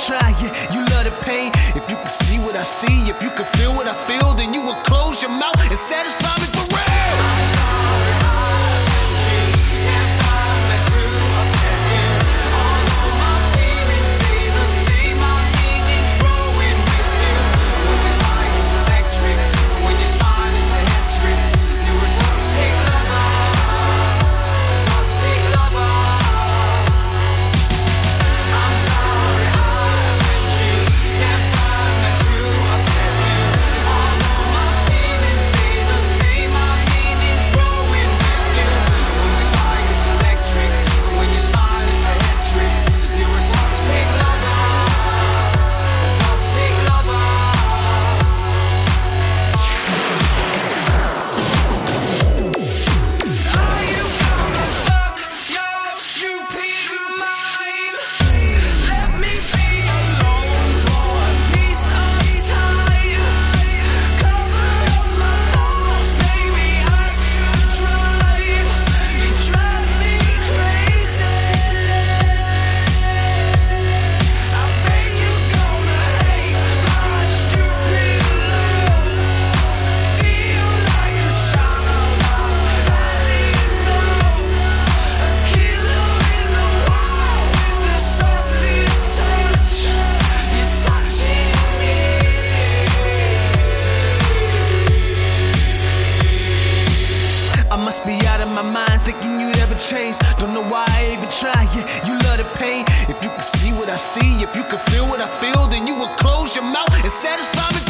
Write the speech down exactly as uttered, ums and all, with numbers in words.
try, yeah, you love the pain. If you can see what I see, if you can feel what I feel, then you will close your mouth and satisfy me for real. Be out of my mind, thinking you'd ever change. Don't know why I even try, yeah, you love the pain. If you can see what I see, if you can feel what I feel, then you will close your mouth and satisfy me.